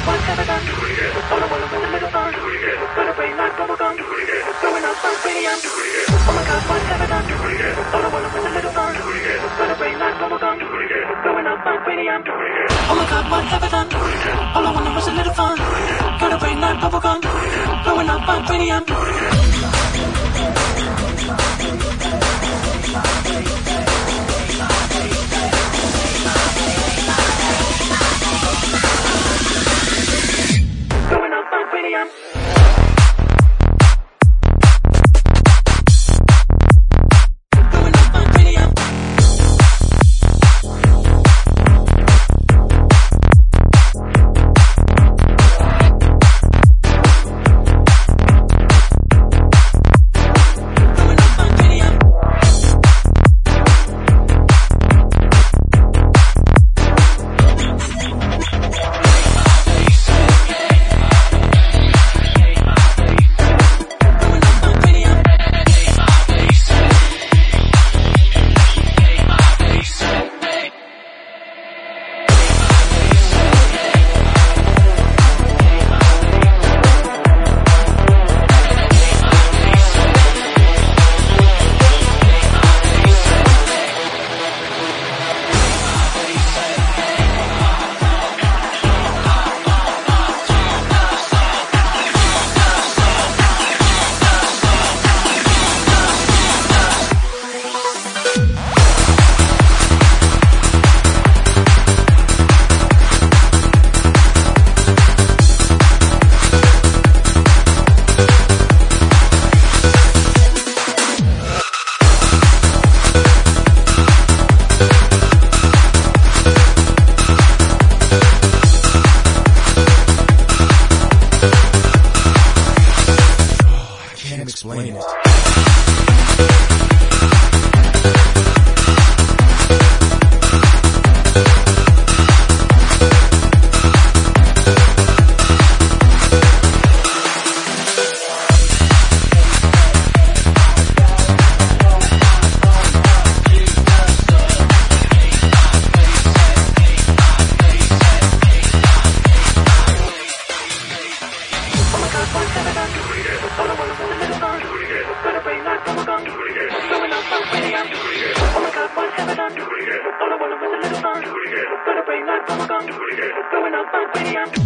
what have I done? All I wanted was a little fun. Got a brain like bubblegum. Going up on radium. Oh my God, what have I done? All I wanted was a little fun. Got a brain like bubblegum. Going up on radium. Oh my God, what have I done? All I wanted was a little fun. Got a brain like bubblegum. Going up on radium. Going up on radium. Explain it. Going up on radium.